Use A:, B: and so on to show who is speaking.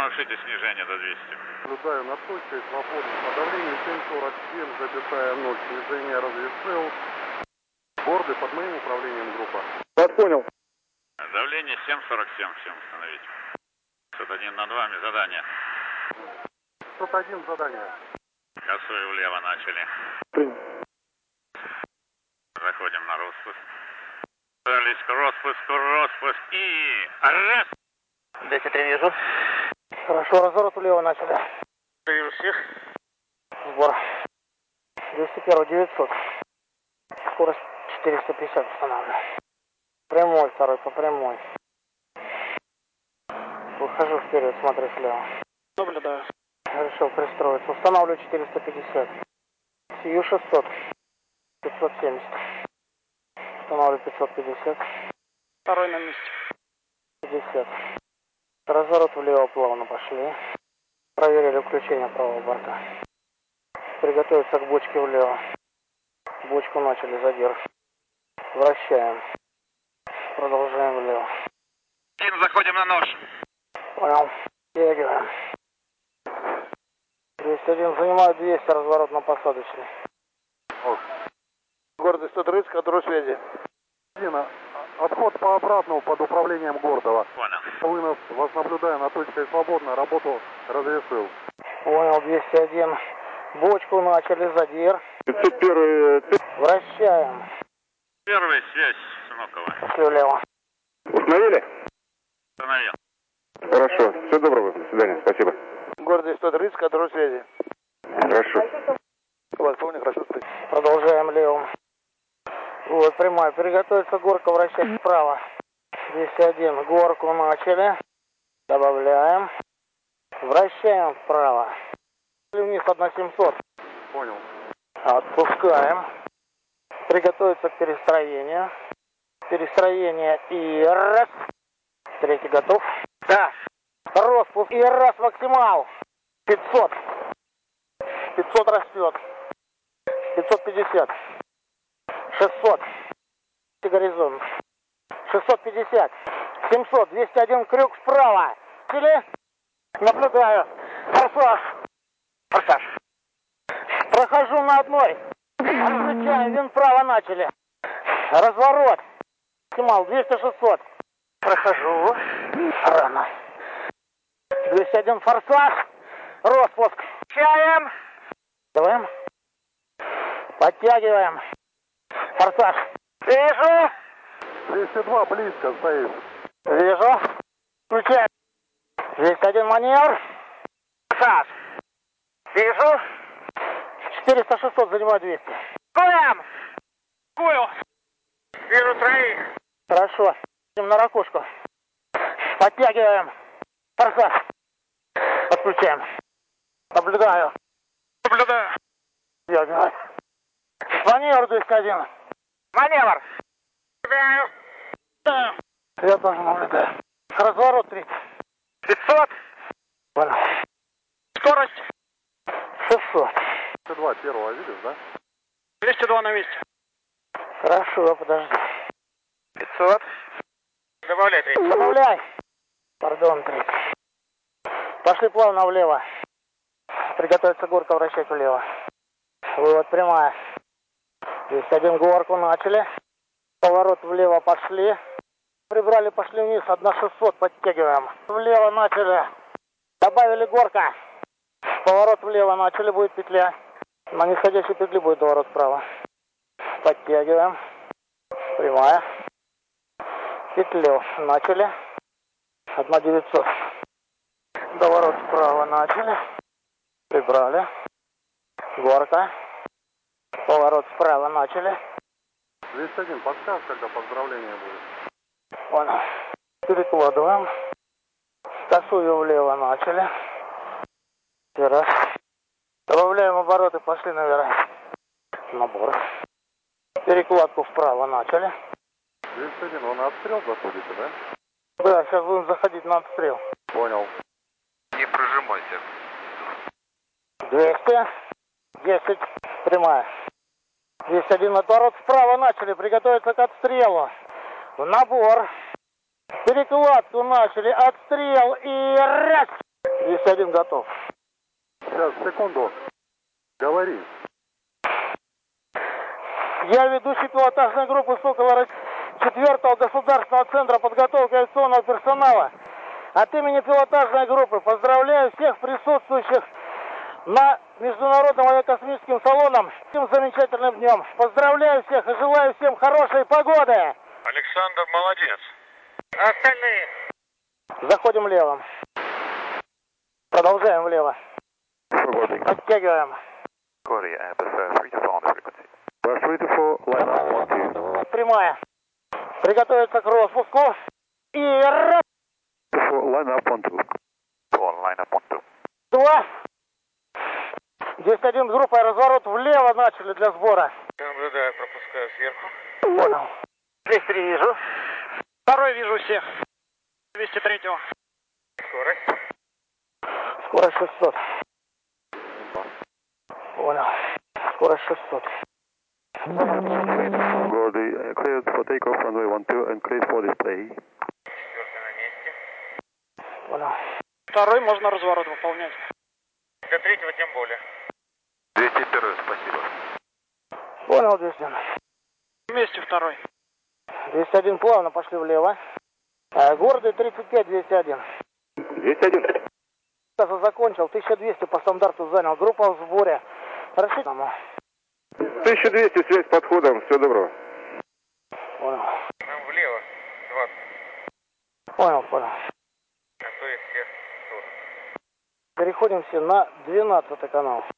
A: Завершите снижение до 200.
B: Наблюдаю над точкой, свободно. По давлению 7,47,0. Снижение разрешил. Борды под моим управлением группа.
C: Вас понял.
A: Давление 7,47 всем установить. 101 над вами задание.
B: 101 задание.
A: Косую влево начали.
C: Принял.
A: Заходим на распуск. Дались к распуск и... Раз!
D: 203 вижу. Хорошо, разворот влево начали.
A: Вижу всех.
D: Сбор. 201, 900. Скорость 450 устанавливаю. Прямой второй, по прямой. Выхожу вперед, смотрю слева.
E: Наблюдаю.
D: Решил пристроиться. Устанавливаю 450. Сию 600. 570. Устанавливаю 550.
E: Второй на месте.
D: 50. Разворот влево плавно пошли. Проверили включение правого борта. Приготовиться к бочке влево. Бочку начали, задержь. Вращаем. Продолжаем влево.
A: Заходим на нож.
D: Понял. Тягиваем. 201 занимаю 200, разворот на посадочный.
C: Гордый 130, контроль связи.
B: Отход по обратному под управлением Гордова.
A: Понял.
B: Вынос, вас наблюдаю на точке свободно, работу разрешил.
D: Понял, 201. Бочку начали, задир.
C: 501.
D: Вращаем.
A: Первая связь с Внуково.
D: Пошли влево.
C: Установили?
A: Установил.
C: Хорошо. Всего доброго. До свидания. Спасибо.
D: Гордый 130, контроль связи.
C: Хорошо.
D: Вас помню, хорошо стоит. Продолжаем левым. Вот, прямая. Приготовиться горка, вращать вправо. 201. Горку начали. Добавляем. Вращаем вправо. Вниз 1700.
B: Понял.
D: Отпускаем. Приготовиться к перестроению. Перестроение и раз. Третий готов. Да. Распуск и раз максимал. 500. 500 растет. 550. 600. Горизонт. 650. 700. 201 крюк вправо. Или? Наблюдаю. Форсаж. Форсаж. Прохожу на одной. Отключаю. Вин вправо начали. Разворот. Максимал. 200-600. Прохожу. Рано. 201 форсаж. Распуск. Чаем. Даваем. Подтягиваем. Форсаж. Вижу.
B: 202 близко стоит.
D: Вижу. Включаем. 201 маневр. Форсаж. Вижу. 400-600 занимаю 200. Коем.
E: Понял. Вижу троих.
D: Хорошо. Идем на ракушку. Подтягиваем. Форсаж. Подключаем. Наблюдаю.
E: Наблюдаю.
D: Наблюдаю. Маневр 201.
E: Маневр. Наблюдаю.
D: Да. Я тоже наблюдаю. Разворот 30.
E: 500.
D: Понял.
E: Скорость.
D: 600.
B: 202 первого видишь, да?
E: 202 на месте.
D: Хорошо, подожди.
E: 500. Добавляй 30.
D: Добавляй. Пардон, 30. Пошли плавно влево. Приготовиться горка вращать влево. Вывод прямая. 201 горку начали. Поворот влево пошли. Прибрали, пошли вниз. 1600 подтягиваем. Влево начали. Добавили горка. Поворот влево начали, будет петля. На нисходящей петли будет доворот вправо. Подтягиваем. Прямая. Петлю начали. 1900. Доворот вправо начали. Прибрали. Горка. Поворот вправо начали.
B: 201, подскажешь, когда поздравление будет?
D: Понял. Перекладываем. Косую влево начали. Раз. Добавляем обороты, пошли наверх. Набор. Перекладку вправо начали.
B: 201, он на отстрел заходите, да?
D: Да, сейчас будем заходить на отстрел.
B: Понял.
A: Не прожимайся.
D: 200. 10. Прямая. 201 отворот вправо начали. Приготовиться к отстрелу. В набор. Перекладку начали. Отстрел и раз. 201 готов.
B: Сейчас, секунду. Говори.
D: Я ведущий пилотажной группы «Сокола» 4-го государственного центра подготовки авиационного персонала. От имени пилотажной группы поздравляю всех присутствующих на Международном авиакосмическим салоном с этим замечательным днем. Поздравляю всех и желаю всем хорошей погоды.
A: Александр молодец.
E: Остальные.
D: Заходим левым. Продолжаем влево. Подтягиваем.
C: Korea, Airbus 324 on the frequency. Bus 324, line up 12.
D: Прямая. Приготовиться к распуску. И раз,
C: 324, line up 12. Line up 12.
D: два. 201 с группой разворот влево начали для сбора.
E: Наблюдаю, пропускаю сверху.
D: Понял. 203 вижу.
E: Второй вижу всех. 203-го. Скорость.
D: Скорость 600. Понял. Скорость 600.
C: Gordy, cleared for takeoff runway 12 and cleared for display.
E: Четвертый на месте.
D: Понял.
E: Второй можно разворот выполнять. Для третьего тем более.
C: 201, спасибо.
D: Понял, 201.
E: Вместе второй.
D: 201 плавно пошли влево. Гордый 35, 201.
C: 201.
D: Закончил. 1200 по стандарту занял. Группа в сборе. Рассчитано.
C: 1200, связь с подходом. Всего доброго.
D: Понял.
E: Нам влево. 20.
D: Понял.
E: А то и всех 40.
D: Переходим все на 12 канал.